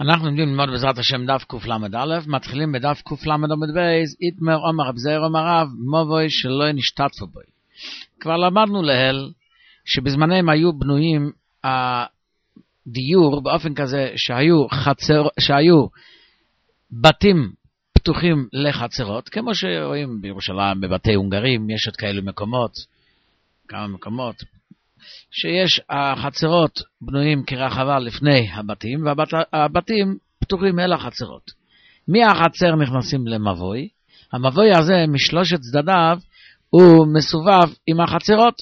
אנחנו לומדים ללמוד בעזרת השם דף קל"א, מתחילים בדף קל"ב, איתמר אומר רב זעיר אומר רב, מבוי שלא נשתתפו בו. כבר למדנו להל שבזמנם היו בנויים הדיור באופן כזה שהיו בתים פתוחים לחצרות, כמו שרואים בירושלים בבתי הונגרים, יש עוד כאלו מקומות, כמה מקומות, שיש החצרות בנויים כרחבה לפני הבתים, והבתים פתוחים אל החצרות. מהחצר נכנסים למבוי, המבוי הזה משלושת צדדיו הוא מסובב עם החצרות,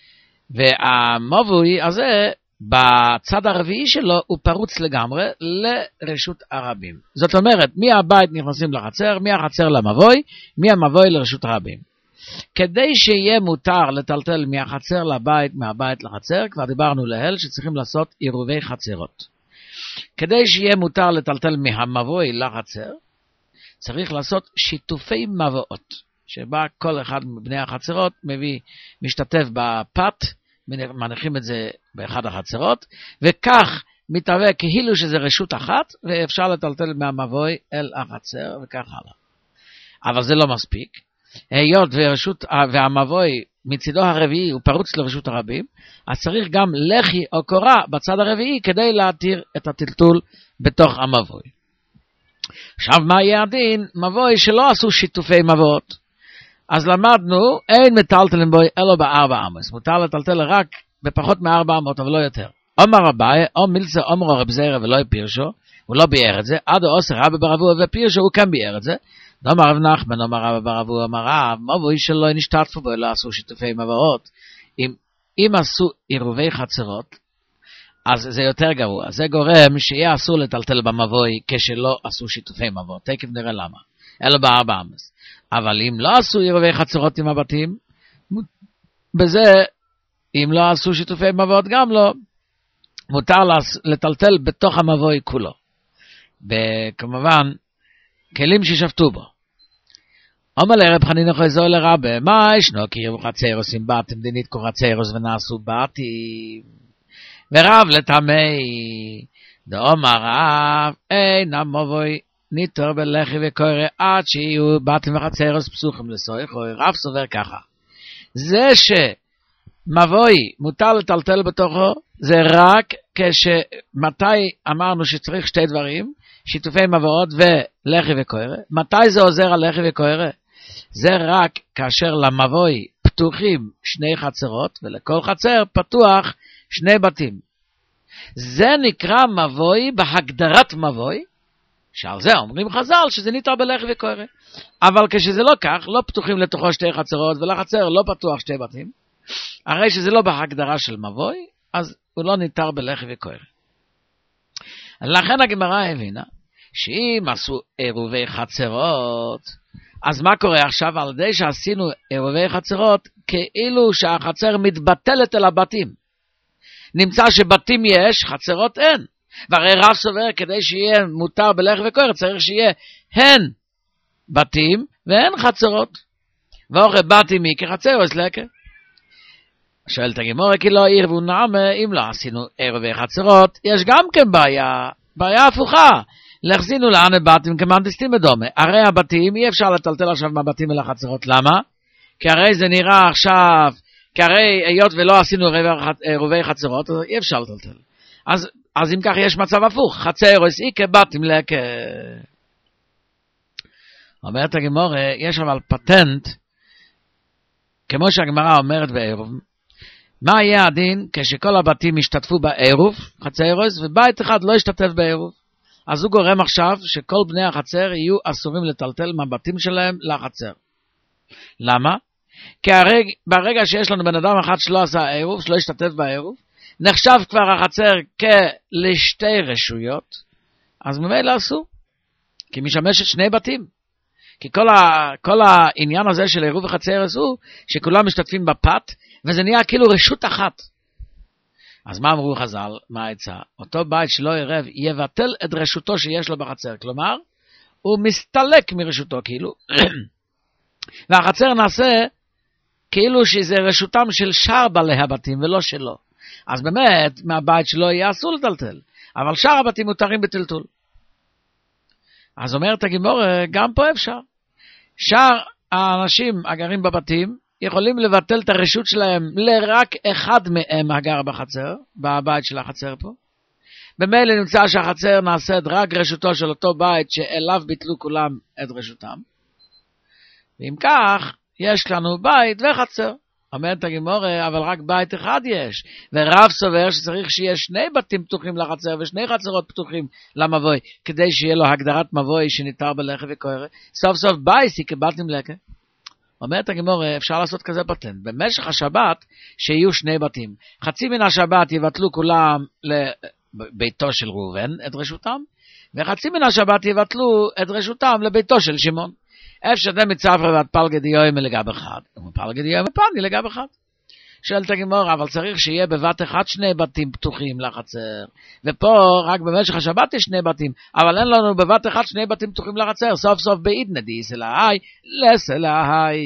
והמבוי הזה בצד הרביעי שלו הוא פרוץ לגמרי לרשות הרבים. זאת אומרת, מהבית נכנסים לחצר, מהחצר למבוי, מהמבוי לרשות הרבים. כדי שיהיה מותר לטלטל מהחצר לבית, מהבית לחצר, כבר דיברנו להל שצריכים לעשות עירובי חצרות. כדי שיהיה מותר לטלטל מהמבוי לחצר, צריך לעשות שיתופי מבואות, שבה כל אחד מבני החצרות משתתף בפת, מניחים את זה באחד החצרות, וכך מתהווה כאילו שזה רשות אחת, ואפשר לטלטל מהמבוי אל החצר, וכך הלאה. אבל זה לא מספיק. היות והמבוי מצידו הרביעי הוא פרוץ לרשות הרבים, אז צריך גם לחי או קורה בצד הרביעי כדי להתיר את הטלטול בתוך המבוי. עכשיו מה יהיה הדין? מבוי שלא עשו שיתופי מבואות. אז למדנו, אין מטלטלים בו אלו ב4 אמות. מותר לטלטל רק בפחות מ4 אמות, אבל לא יותר. אומר אביי, או מילצה אומר רב זעיר ולא פירשו, הוא לא ביאר את זה, עד עושר רבי בר אבוה ופירשו, הוא כן ביאר את זה. אמר רב נחמן, אמר רב בר אבוה, אמר רב, מבוי שלא נשתתפו בו, לא עשו שיתופי מבואות. אם עשו עירובי חצרות, אז זה יותר גרוע. זה גורם שיהיה אסור לטלטל במבוי כשלא עשו שיתופי מבואות. תכף נראה למה. אלו ב4 אמות. אבל אם לא עשו עירובי חצרות עם הבתים, בזה, אם לא עשו שיתופי מבואות גם לא, מותר לטלטל בתוך המבוי כולו. וכמובן, כלים ששפטו בו. אומר לרב חנינא חזור לרבה, מה ישנו? כי עירוב חצרוס עם בתים, דינית כל חצרוס ונעשו בתים. ורב לטמאי, דאמר רב, אין המבוי, ניתור בלחי וקורא עד שיהיו בתים וחצרוס פסוחים לסויך, או רב סובר ככה. זה שמבוי מותר לטלטל בתוכו, זה רק כשמתי אמרנו שצריך שתי דברים, שיתופי מבואות ולחי וקורא. מתי זה עוזר על לחי וקורא? זה רק כאשר למבוי פתוחים 2 חצרות, ולכל חצר פתוח 2 בתים. זה נקרא מבוי בהגדרת מבוי, שעל זה אומרים חז"ל שזה ניתר בלחי וקורא. אבל כשזה לא כך, לא פתוחים לתוכו 2 חצרות, ולחצר לא פתוח 2 בתים, הרי שזה לא בהגדרה של מבוי, אז הוא לא ניתר בלחי וקורא. לכן הגמרא הבינה, שאם עשו עירובי חצרות, אז מה קורה עכשיו? על ידי שעשינו עירובי חצרות, כאילו שהחצר מתבטלת אל הבתים. נמצא שבתים יש, חצרות אין. והרי רב סובר, כדי שיהיה מותר בלחי וקורא, צריך שיהיה הן בתים והן חצרות. ואוכל בתים היא כחצרוס לקה. שואלת הגמרא, כי לא עירבו נעמה, אם לא עשינו עירובי חצרות, יש גם כן בעיה הפוכה. להחזינו לאן בתים כמהנדסים בדומה. הרי הבתים, אי אפשר לטלטל עכשיו מהבתים אל החצרות. למה? כי הרי זה נראה עכשיו, כי הרי היות ולא עשינו עירובי חצרות, אז אי אפשר לטלטל. אז אם כך יש מצב הפוך, חצרוס אי כבתים לקה. אומרת הגמרא, יש אבל פטנט, כמו שהגמרא אומרת בעירוב, מה יהיה הדין כשכל הבתים ישתתפו בעירוב, חצרוס, ובית אחד לא ישתתף בעירוב? אז הוא גורם עכשיו שכל בני החצר יהיו אסורים לטלטל מהבתים שלהם לחצר. למה? כי ברגע שיש לנו בן אדם אחד שלא עשה עירוב, שלא השתתף בעירוב, נחשב כבר החצר כשתי רשויות, אז ממילא אסור, כי משמשת 2 בתים. כי כל העניין הזה של עירוב וחצרוס הוא שכולם משתתפים בפת, וזה נהיה כאילו רשות אחת. אז מה אמרו חז"ל? מה העצה? אותו בית שלא עירב יבטל את רשותו שיש לו בחצר. כלומר, הוא מסתלק מרשותו כאילו. והחצר נעשה כאילו שזה רשותם של שאר בעלי הבתים ולא שלו. אז באמת, מהבית שלו יהיה אסור לטלטל. אבל שאר הבתים מותרים בטלטול. אז אומרת הגמרא, גם פה אפשר. שאר האנשים הגרים בבתים, יכולים לבטל את הרשות שלהם לרק אחד מהם הגר בחצר, בבית של החצר פה. במילא נמצא שהחצר נעשית רק רשותו של אותו בית שאליו ביטלו כולם את רשותם. ואם כך, יש לנו בית וחצר. אומרת הגמרא, אבל רק בית אחד יש. ורב סובר שצריך שיהיה שני בתים פתוחים לחצר ושני חצרות פתוחים למבוי, כדי שיהיה לו הגדרת מבוי שניתר בלחם וכהרה. סוף סוף בייס היא כבתים לקה. אומרת הגמרא, אפשר לעשות כזה פטנט. במשך השבת שיהיו שני בתים. חצי מן השבת יבטלו כולם לביתו של ראובן את רשותם, וחצי מן השבת יבטלו את רשותם לביתו של שמעון. אפשר דם מצפרא ועד פלגי דיום לגב אחד, ופלגי דיום ופני לגב אחד. שואלת הגמרא, אבל צריך שיהיה בבת אחד שני בתים פתוחים לחצר, ופה רק במשך השבת יש שני בתים, אבל אין לנו בבת אחד שני בתים פתוחים לחצר, סוף סוף בעידנא דאיסלאי לסלאי.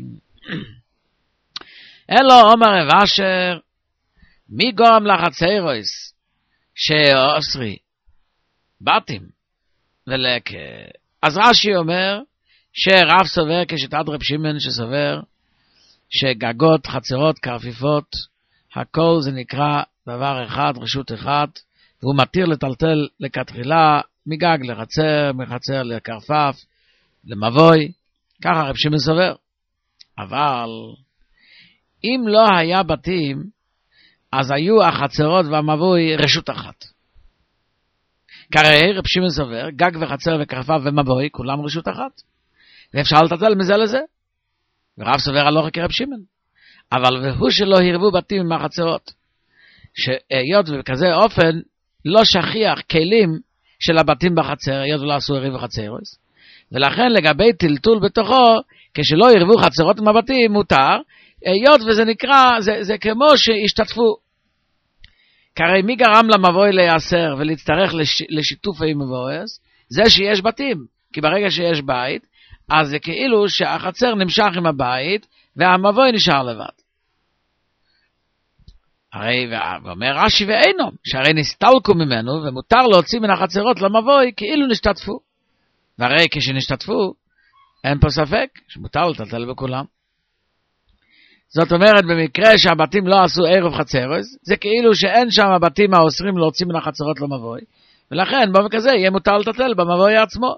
אלו אומר רב אשר, מי גורם לחצרויס שאוסרי בתים ולק? אז רש"י אומר שרב סובר כשיטת רב שמעון שסובר שגגות, חצרות, כרפיפות, הכל זה נקרא דבר אחד, רשות אחד, והוא מתיר לטלטל לכתחילה מגג לחצר, מחצר לכרפף, למבוי, ככה רב שמעון סובר. אבל אם לא היה בתים, אז היו החצרות והמבוי רשות אחת. כרי רב שמעון סובר, גג וחצר וכרפף ומבוי, כולם רשות אחת. ואפשר לטלטל מזה לזה. ורב סובר הלוך כרב שמעון. אבל והוא שלא הרבו בתים עם החצרות. שהיות ובכזה אופן לא שכיח כלים של הבתים בחצר, היות ולא עשו הריב וחצרוס. ולכן לגבי טלטול בתוכו, כשלא הרבו חצרות עם הבתים, מותר, היות וזה נקרא, זה כמו שהשתתפו. כרי מי גרם למבוי להיאסר ולהצטרך לשיתוף עם מבואס? זה שיש בתים. כי ברגע שיש בית, אז זה כאילו שהחצר נמשך עם הבית, והמבוי נשאר לבד. הרי, ואומר רש"י ואינו, שהרי נסתלקו ממנו, ומותר להוציא מן החצרות למבוי, כאילו נשתתפו. והרי כשנשתתפו, אין פה ספק, שמותר לטלטל בכולם. זאת אומרת, במקרה שהבתים לא עשו ערב חצרות, זה כאילו שאין שם הבתים האוסרים להוציא מן החצרות למבוי, ולכן, במקרה כזה, יהיה מותר לטלטל במבוי עצמו.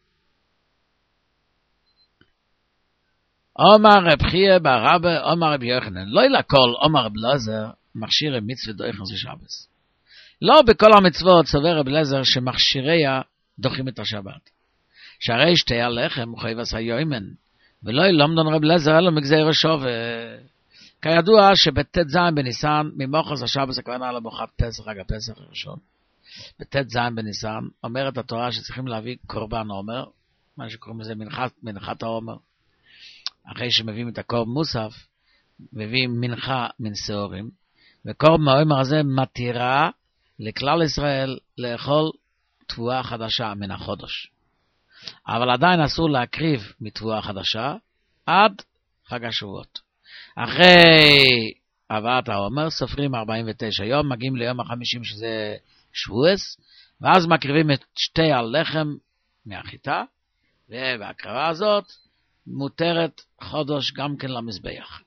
אומר רב חייא בר רבא, אומר רב יוחנן, לא לכל אומר רב אליעזר מכשיר מצוות דויכנס ושבת. לא בכל המצוות סובר רב אליעזר שמכשיריה דוחים את השבת. שהרי שתי הלחם הוא חייב עשה יוימן, ולא ילמדון רב אליעזר אלו מגזר שווה. כידוע שבט' ז' בניסן, ממוחס השבת הכוונה למוחת פסח, חג הפסח הראשון. בט' ז' בניסן אומרת התורה שצריכים להביא קורבן עומר, מה שקוראים לזה מנחת העומר. אחרי שמביאים את הקורב מוסף, מביאים מנחה מן שעורים, וקורב העומר הזה מתירה לכלל ישראל לאכול תבואה חדשה מן החודש. אבל עדיין אסור להקריב מתבואה חדשה עד חג השבועות. אחרי הבאת העומר סופרים 49 יום, מגיעים ליום ה-50 שזה שבועס, ואז מקריבים את שתי הלחם מהחיטה, ובהקרבה הזאת מותרת חודש גם כן למזבח.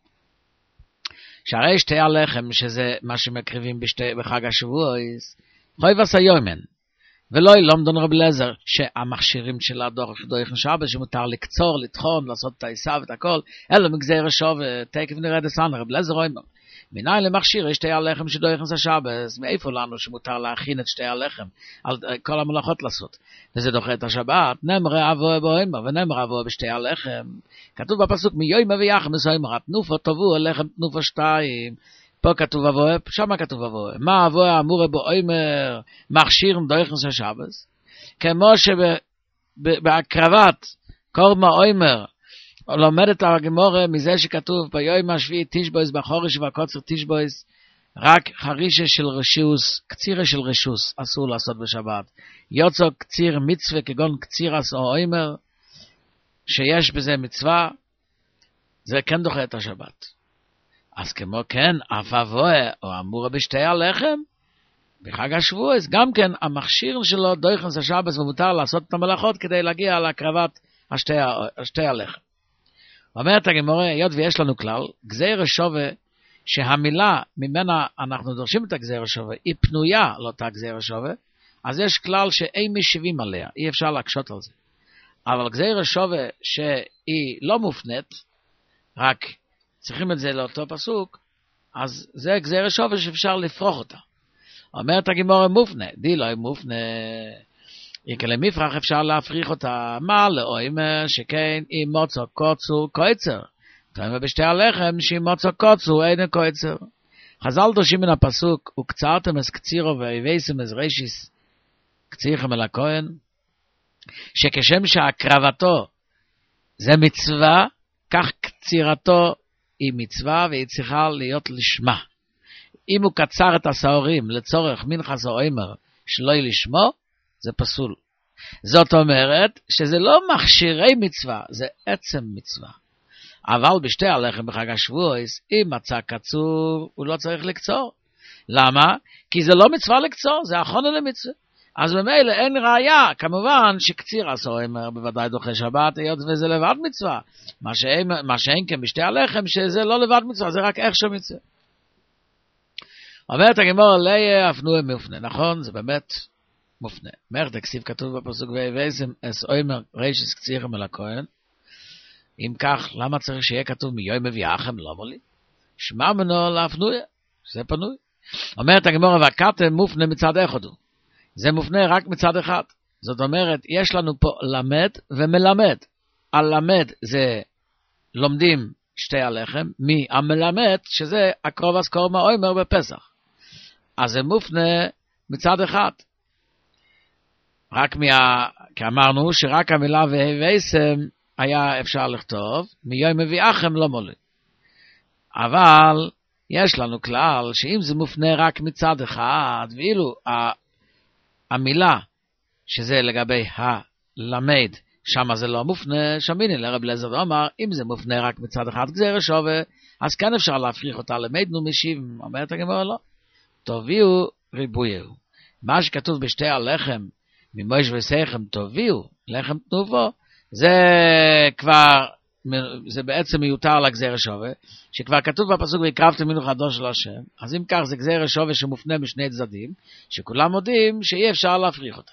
שהרי שתי הלחם, שזה מה שמקריבים בחג השבועות, חייב עשה יומן. ולא ילמדון רב אליעזר, שהמכשירים של דויכנס שבת, שמותר לקצור, לטחון, לעשות את העיסה ואת הכל, אלו מגזר השוב, תקף נרד הסן, רב אליעזר אומר. מניין למכשיר שתי הלחם של דויכנס השבת, מאיפה לנו שמותר להכין את שתי הלחם, על כל המלאכות לעשות. וזה דוחה את השבת, נאמר אבוה באוימר, ונאמר אבוה בשתי הלחם. כתוב בפסוק, מיומא ויחם מסוימר, התנופו תבוא הלחם תנופו שתיים. פה כתוב אבוה, שמה כתוב אבוה. מה אבוה אמורה באוימר, מכשיר דויכנס השבת? כמו שבהקרבת קורבן אוימר, לומדת הגמרא מזה שכתוב ביום השביעי תשבויס בחורש ובקוצר תשבויס, רק חרישה של רשוס, קצירה של רשוס אסור לעשות בשבת. יוצא קציר מצווה כגון קצירס או אוימר, שיש בזה מצווה, זה כן דוחה את השבת. אז כמו כן, אף אבוה או אמורה בשתי הלחם, בחג השבועס, גם כן המכשיר שלו דויכנס השבס ומותר לעשות את המלאכות כדי להגיע להקרבת השתי הלחם. אומרת הגמרא, היות ויש לנו כלל, גזיר שווה, שהמילה ממנה אנחנו דורשים את הגזיר שווה, היא פנויה לאותה גזיר שווה, אז יש כלל שאין משיבים עליה, אי אפשר להקשות על זה. אבל גזיר שווה שהיא לא מופנית, רק צריכים את זה לאותו פסוק, אז זה גזיר שווה שאפשר לפרוח אותה. אומרת הגמרא מופנה, די לא מופנה, יקלה מפרח אפשר להפריך אותה, מה לאוימר שכן אם מוצו קוצו קויצר, תאמר בשתי הלחם שאם מוצו קוצו אין קויצר. חז"ל דורשים מן הפסוק, וקצרתם אס קצירו והבאסם אס רישיס קצירכם אל הכהן, שכשם שהקרבתו זה מצווה, כך קצירתו היא מצווה והיא צריכה להיות לשמה. אם הוא קצר את השעורים לצורך מנחס או עומר שלא יהיה לשמו, זה פסול. זאת אומרת שזה לא מכשירי מצווה, זה עצם מצווה. אבל בשתי הלחם בחג השבועס, אם מצא קצור, הוא לא צריך לקצור. למה? כי זה לא מצווה לקצור, זה הכנה למצווה. אז במילא אין ראיה, כמובן שקציר עומר בוודאי דוחה שבת, היות וזה לבד מצווה. מה שאין כן בשתי הלחם, שזה לא לבד מצווה, זה רק איך שמצווה. אומרת הגמרא, לא אפנו מופנה, נכון? זה באמת מופנה. מערכת הכסיב כתוב בפסוק, והבאסם אס עומר רישיס קצירכם אל הכהן. אם כך, למה צריך שיהיה כתוב מיום מביאכם לא מולי? שמע מנו להפנויה, זה פנוי. אומרת הגמרא, והכתם מופנה מצד אחד הוא. זה מופנה רק מצד אחד. זאת אומרת, יש לנו פה למד ומלמד. הלמד זה לומדים שתי הלחם, מהמלמד שזה הקרוב אזכור מהעומר בפסח. אז זה מופנה מצד אחד. רק כי אמרנו שרק המילה והבאסם היה אפשר לכתוב, מיום מביאכם לא מולי. אבל יש לנו כלל שאם זה מופנה רק מצד אחד, ואילו המילה שזה לגבי הלמד, שם זה לא מופנה, שמיני לרב אליעזר ואמר, אם זה מופנה רק מצד אחד גזיר שווה, אז כן אפשר להפריך אותה למדנו משיב, אומרת הגמרא לא. תביאו ריבויהו. מה שכתוב בשתי הלחם, ממויש וסייכם תביאו, לחם תנובו, זה בעצם מיותר לגזיר שווה, שכבר כתוב בפסוק והקרבתם מנוחתו של השם, אז אם כך זה גזיר שווה שמופנה משני צדדים, שכולם יודעים שאי אפשר להפריך אותה.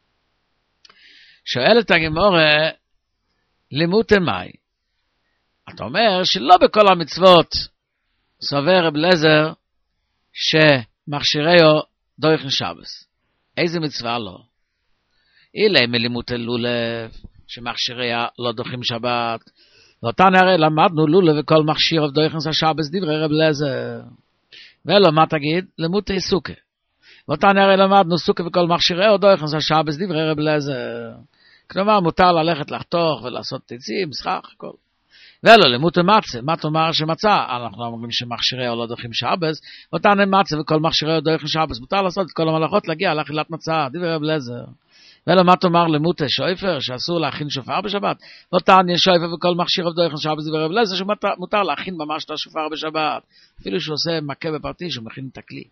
שואלת הגמרא, לימודי מאי? אתה אומר שלא בכל המצוות סובר רב אליעזר שמכשיריו דויכן שבס. איזה מצווה לא? אילי מלימודי לולב, שמכשיריה לא דוחים שבת. ואותן הרי למדנו לולב וכל מכשיריו דויכן שבס דברי רב אליעזר. ולא מה תגיד? לימודי סוכה. ואותן הרי למדנו סוכה וכל מכשיריו דויכן שבס דברי רב אליעזר. כלומר, מותר ללכת לחתוך ולעשות תיצים, סכך, הכל. ולא, למות מצה, מה תאמר שמצא? אנחנו אומרים שמכשיריו לא דוחים שבס, אותן הם מצה וכל מכשיריו דוחים שבס, מותר לעשות את כל המלאכות להגיע לאכילת מצה, דברי רב אליעזר. ולא, מה תאמר למות שויפר, שאסור להכין שופר בשבת? אותן יש שויפר וכל מכשיריו דוחים שבס, דברי רב אליעזר, שמותר להכין ממש את השופר בשבת, אפילו שהוא עושה מכה בפרטי, שהוא מכין את הכלי.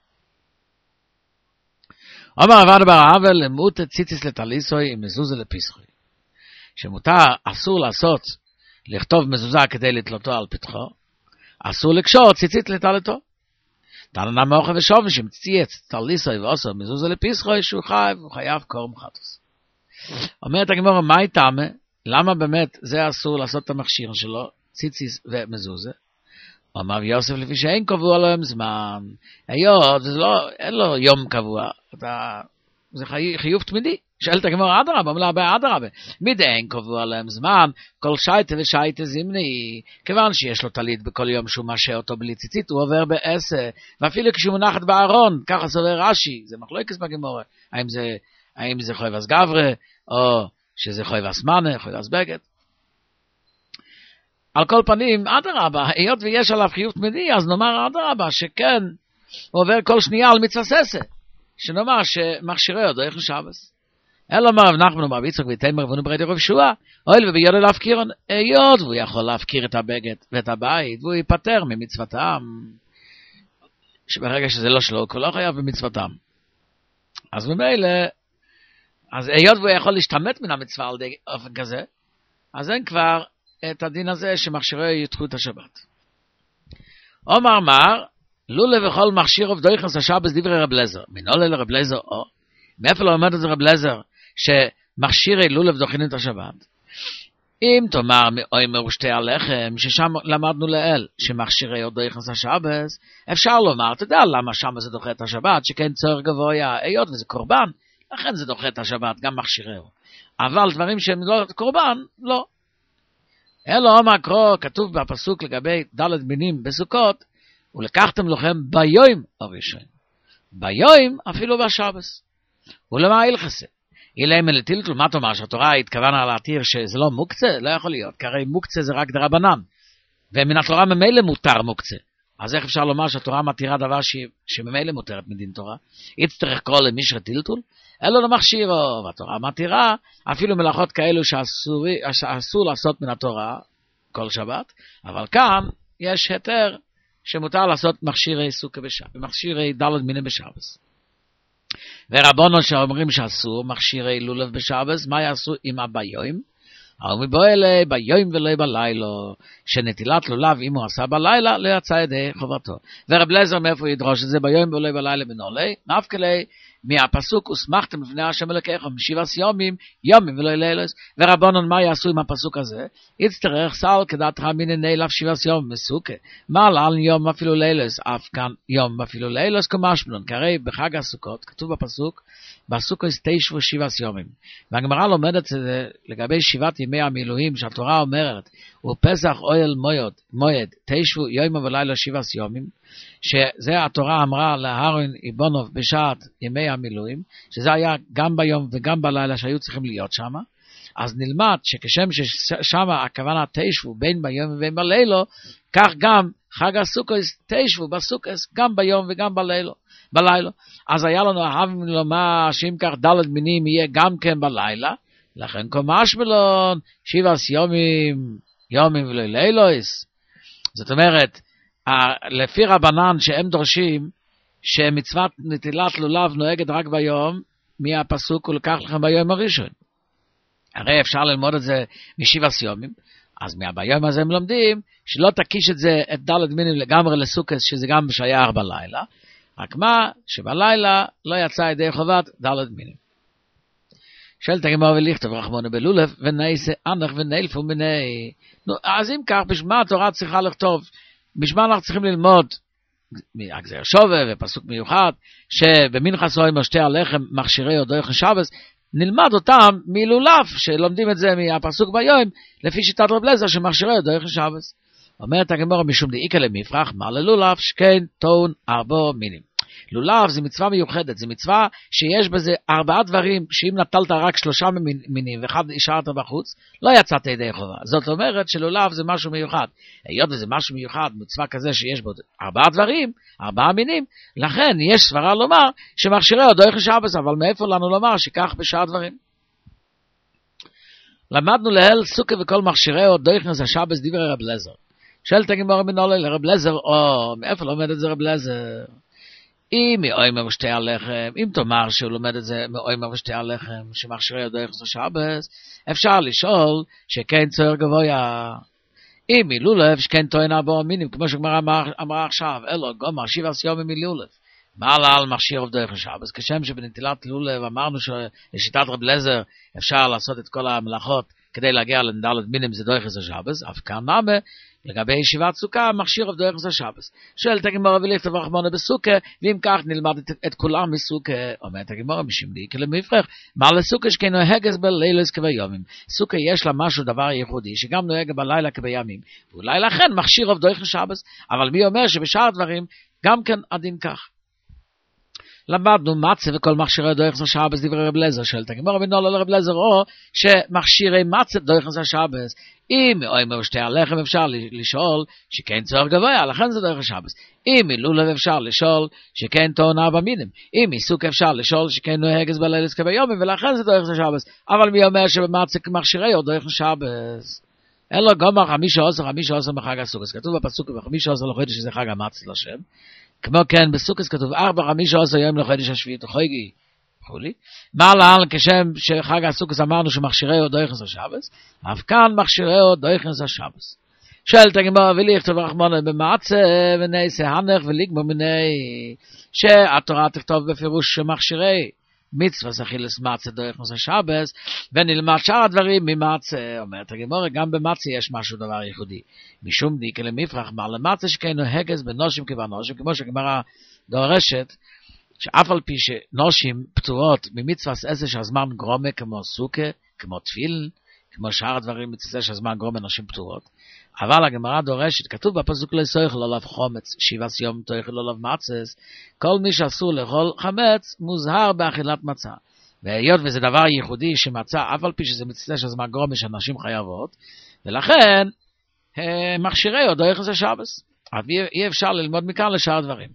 אומר עבד ברעב למות ציציס לטליסוי עם מזוזה לפסחוי. שמותר, אסור לעשות, לכתוב מזוזה כדי לתלותו על פתחו, אסור לקשור ציצית לטלתו. תנא מוחה ושובן שמציץ טליסוי ועושה מזוזה לפסחוי, שהוא חייב קורם חטוס. אומרת הגמרא, מה איתם? למה באמת זה אסור לעשות את המכשיר שלו, ציציס ומזוזה? אמר יוסף לפי שאין קבוע להם זמן, היות, אין לו יום קבוע, זה חיוב תמידי. שואלת הגמרא אדרבה, אומרת לה אדרבה, מדי אין קבוע להם זמן, כל שייטה ושייטה זמני, כיוון שיש לו טלית בכל יום שהוא משה אותו בלי ציצית, הוא עובר בעשר, ואפילו כשהוא מונחת בארון, ככה סובר רש"י, זה מחלוקת בגמרא, האם זה חויבס גברה, או שזה חויבס מנה, חויבס בגד. על כל פנים, אדרבה, היות ויש עליו חיוב תמידי, אז נאמר אדרבה, שכן, הוא עובר כל שנייה על מצססה, שנאמר שמכשירי עוד איך שבס. אלא אמר רב נחמן ומר ביצחק ויתמר רבנו ברדי רב ישוע, אוהל וביודע להפקיר היות, והוא יכול להפקיר את הבגד ואת הבית, והוא ייפטר ממצוותם, שברגע שזה לא שלו, הוא לא חייב במצוותם. אז במילא, אז היות והוא יכול להשתמט מן המצווה על די אופן כזה, אז אין כבר את הדין הזה שמכשירי ידחו את השבת. אומר מר, לולב וכל מכשיר עובדויכס השבס דברי רב לזר. מנולה לרב לזר, או, מאיפה לא עומד את זה רב לזר, שמכשירי לולב דוחים את השבת? אם תאמר מאוימר ושתי הלחם, ששם למדנו לאל, שמכשירי עובדויכס השבס, אפשר לומר, אתה יודע למה שם זה דוחה את השבת, שכן צורך גבוה, היות וזה קורבן, לכן זה דוחה את השבת, גם מכשירי. אבל דברים שהם לא קורבן, לא. אלו אומר קרוא, כתוב בפסוק לגבי ד' מינים בסוכות, ולקחתם לכם ביום הראשון. ביום אפילו בשבס. ולמה הלכסה? אילם לטילטל, מה תאמר שהתורה התכוונה להתיר שזה לא מוקצה? לא יכול להיות, כי הרי מוקצה זה רק דרבנן. ומן התורה ממילא מותר מוקצה. אז איך אפשר לומר שהתורה מתירה דבר שממילא מותרת מדין תורה? יצטרך קרוא למישרה טילטול? אלו לא מכשירו, והתורה מתירה אפילו מלאכות כאלו שאסור לעשות מן התורה כל שבת, אבל כאן יש היתר שמותר לעשות מכשירי סוכה בשבת, מכשירי ד' מינים בשבס. ורבונו שאומרים שאסור מכשירי לולב בשבס, מה יעשו עם הביום? מבוא אלה ביום ולא בלילה, שנטילת לולב אם הוא עשה בלילה, לא יצא ידי חובתו. ורב לזר מאיפה ידרוש את זה ביום ולא בלילה בנולי? נפקלי מהפסוק וסמכתם לפני השם אלוקיכם 7 ימים, יומים ולא לילס. ורבונון מה יעשו עם הפסוק הזה? יצטרך סל כדת רמינן נילף 7 יום מסוכה. מה לעל יום אפילו לילס, אף כאן יום אפילו לילס כמשמלון, כי הרי בחג הסוכות כתוב בפסוק, בסוכות תשבו 7 ימים. והגמרא לומדת את זה לגבי 7 ימי המילואים שהתורה אומרת, ופסח אוהל מועד תשבו יום ולילה 7 ימים, שזה התורה אמרה להארון איבונוב בשעת ימי המילואים, שזה היה גם ביום וגם בלילה שהיו צריכים להיות שם. אז נלמד שכשם ששם הכוונה תשבו בין ביום ובין בלילה, כך גם חג הסוכות תשבו בסוכות גם ביום וגם בלילה. אז היה לנו אהבים לומר שאם כך ד' מינים יהיה גם כן בלילה, לכן כמשמלון 7 יומים ולא לילוס. זאת אומרת, לפי רבנן שהם דורשים שמצוות נטילת לולב נוהגת רק ביום, מהפסוק ולקח לכם ביום הראשון. הרי אפשר ללמוד את זה מ7 יומים, אז מהביום הזה הם לומדים שלא תקיש את זה את ד' מינים לגמרי לסוכות, שזה גם שייך בלילה, רק מה שבלילה לא יצא ידי חובת ד' מינים. שואלת הגמרא ולכתוב רחמונה בלולב ונעשה אנך ונאלפו מיני. אז אם כך, בשביל מה התורה צריכה לכתוב? בשביל מה אנחנו צריכים ללמוד הגזר שווה ופסוק מיוחד שבמנחס רואים שתי הלחם מכשירי עודויכן שבס, נלמד אותם מלולב שלומדים את זה מהפסוק ביום לפי שיטת רב לזר שמכשירי עודויכן שבס. אומרת הגמרא משום דאיקה למפרח מה ללולב שכן טעון 4 מינים. לולב זה מצווה מיוחדת, זה מצווה שיש בזה 4 דברים שאם נטלת רק 3 מינים ואחד השארת בחוץ, לא יצאת ידי חובה. זאת אומרת שלולב זה משהו מיוחד. היות וזה משהו מיוחד, מצווה כזה שיש בו 4 דברים, 4 מינים, לכן יש סברה לומר שמכשירי עודויכן שבס, אבל מאיפה לנו לומר שכך בשאר דברים? למדנו להל סוכה וכל מכשירי עודויכן שבס דברי רב לזר. שואלת הגמרא מנולה לרב לזר, או מאיפה לומד את זה רב לזר? אם מאוימר ושתי הלחם, אם תאמר שהוא לומד את זה מאוימר ושתי הלחם, שמכשירי עודויכן שבס, אפשר לשאול שכן צוהר גבוה. אם מלולב שכן טוען 4 מינים, כמו שגמרא אמרה עכשיו, אלו גומר 7 יומים מלולב. מעלה על מכשיר עודויכן שבס, כשם שבנטילת לולב אמרנו שלשיטת רב לזר אפשר לעשות את כל המלאכות כדי להגיע לד' מינים זה דויכן שבס, אף כאן נאמה לגבי ישיבת סוכה מכשיר עודויכן שבס. שואלת הגמרא ולכתוב רחמונה בסוכה, ואם כך נלמד את כולם מסוכה. אומרת הגמרא משום דאיקה למפרח מה לסוכה שכן נוהגת בלילוס כביומים. סוכה יש לה משהו דבר ייחודי שגם נוהגת בלילה כבימים, ואולי לכן מכשיר עודויכן שבס, אבל מי אומר שבשאר דברים גם כן הדין כך. למדנו מצה וכל מכשירי עודויכן שבס דברי רב לזר. שואלת הגמרא מנולה לרב לזר, או שמכשירי מצה עודויכן שבס, אם מאוימר ושתי הלחם אפשר לשאול שכן צוהר גבוה, לכן זה עודויכן שבס. אם מלולב אפשר לשאול שכן טעון 4 מינים. אם מסוכה אפשר לשאול שכן נוהגת בלילוס כביומים, ולכן זה עודויכן שבס. אבל מי אומר שבמצה מכשירי עודויכן שבס? אלא גומר 15 מחג הסוכות. כתוב בפסוק 15 לחודש שזה חג המצה לשם. כמו כן בסוכות כתוב 4 15 יום לחודש השביעית חוגי וכולי. מעלן, כשם שחג הסוכות אמרנו שמכשירי דויכנס השבס, אף כאן מכשירי דויכנס השבס. שואלת הגמרא וליכתוב רחמנא במצה ונעשה הנך וליגמר מיני, שהתורה תכתוב בפירוש שמכשירי מצווה אכילס מצה דויכנס השבס, ונלמד שאר הדברים ממצה. אומרת הגמרא, גם במצה יש משהו דבר ייחודי. משום דיקה למפרח מה למצה שכנו הגס בנושים כבנושים, כמו שהגמרא דורשת, שאף על פי שנושים פטורות ממצווה עשה שהזמן גרומה כמו סוכה, כמו תפיל, כמו שאר הדברים מצווה שהזמן גרומה נושים פטורות. אבל הגמרא דורשת, כתוב בפסוק לא יאכל עליו חומץ, 7 יום תאכל עליו מצס, כל מי שאסור לאכול חמץ מוזהר באכילת מצה. והיות וזה דבר ייחודי שמצה, אף על פי שזה מצווה שהזמן גרומה שאנשים חייבות, ולכן מכשירי עוד דויכנס השבס. אבל אי אפשר ללמוד מכאן לשאר הדברים.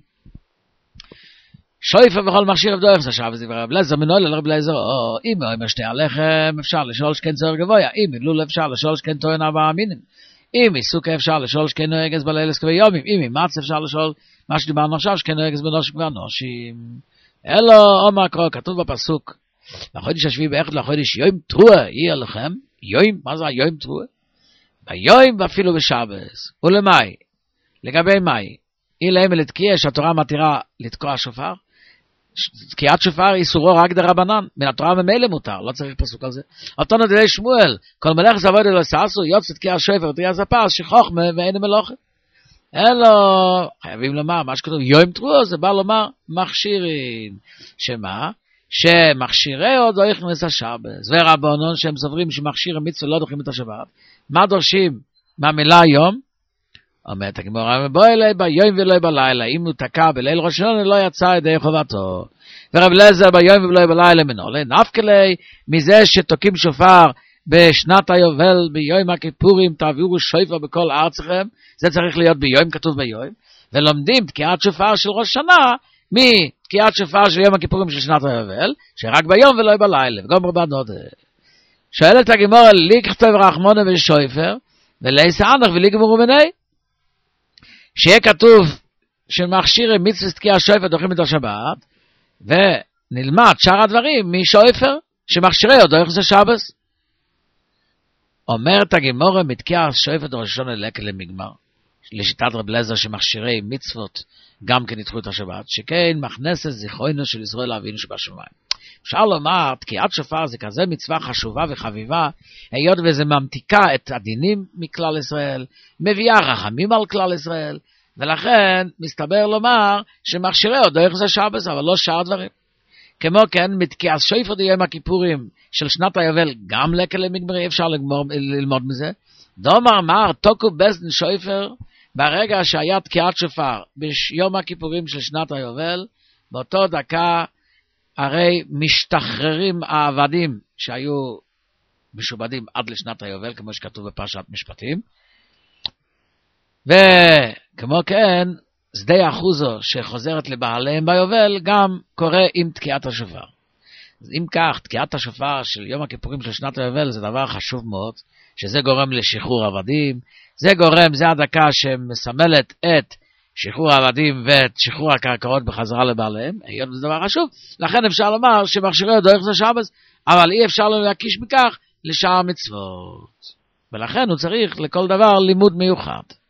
שויפה בכל מכשיר דויכנס השבס, דברי רב אליעזר מנוהל לרב אליעזר, אם הוא משתי הלחם אפשר לשאול שכן צוהר גבוה, אם לול אפשר לשאול שכן טוען 4 מינים, אם מסוכה אפשר לשאול שכן נוהגס בלילס כבי יומים, אם מצה אפשר לשאול מה שדיברנו עכשיו שכן נוהגס בנושים כבר נושים. אלו אומר קרוא, כתוב בפסוק, לחודש השביעי באחד לחודש יום תרועה יהיה לכם, יום, מה זה היום תרועה? ביום ואפילו בשבס. ולמאי? לגבי מאי? אילהם לתקיע שהתורה מתירה לתקוע שופר? תקיעת שופר איסורו רק דרבנן, מן התורה ממילא מותר, לא צריך פסוק על זה. אותו נדלי שמואל, כל מלך זבוד אלו סעשו, יוצא תקיע שופר, תקיע זפר, שחוכמה ואין מלוכה. אלו, חייבים לומר, מה שכתוב, יום תרועה, זה בא לומר, מכשירים. שמה? שמכשירי עוד לא יכנס השבס, ורבנון שהם סוברים שמכשיר המצווה לא דוחים את השבת. מה דורשים? מה מילה היום? אומרת הגמרא, בוא אלי ביום ולא בלילה, אם הוא תקע בליל ראש השנה לא יצא ידי חובתו. ורב אליעזר ביום ולא בלילה מנולה, נפקלי מזה שתוקים שופר בשנת היובל ביום הכיפורים תעבירו שופר בכל ארצכם, זה צריך להיות ביום, כתוב ביום, ולומדים תקיעת שופר של ראש שנה מתקיעת שופר של יום הכיפורים של שנת היובל, שרק ביום ולא בלילה, וגם רבן נודה. שואלת הגמרא, לי כתוב רחמונה ושופר, ולעשה הנך ולי גמרו מני, שיהיה כתוב שמכשיר מצוות תקיע שופר דוחים את השבת, ונלמד שאר הדברים משופר שמכשירי עוד דויכנס השבס. אומרת הגמרא, מתקיע שופר דורשון אלקה למגמר, לשיטת רב אליעזר שמכשירי מצוות גם כן ידחו את השבת, שכן מכנסת זיכרונו של ישראל אבינו שבשמיים. אפשר לומר, תקיעת שופר זה כזה מצווה חשובה וחביבה, היות וזה ממתיקה את הדינים מכלל ישראל, מביאה רחמים על כלל ישראל, ולכן מסתבר לומר שמכשירי עוד דויכנס השבס, אבל לא שאר דברים. כמו כן, מתקיעת שופר דיום הכיפורים של שנת היובל, גם לקה למגמרי, אפשר ללמוד מזה. דומר מר, תוקו בסדן שופר, ברגע שהיה תקיעת שופר ביום הכיפורים של שנת היובל, באותו דקה הרי משתחררים העבדים שהיו משובדים עד לשנת היובל, כמו שכתוב בפרשת משפטים. וכמו כן, שדה אחוזו שחוזרת לבעליהם ביובל, גם קורה עם תקיעת השופר. אם כך, תקיעת השופר של יום הכיפורים של שנת היובל זה דבר חשוב מאוד, שזה גורם לשחרור עבדים, זה הדקה שמסמלת את שחרור העבדים ואת שחרור הקרקעות בחזרה לבעליהם, היות זה דבר חשוב, לכן אפשר לומר שמכשירי עוד דויכנס השבס, אבל אי אפשר להקיש בכך לשאר מצוות. ולכן הוא צריך לכל דבר לימוד מיוחד.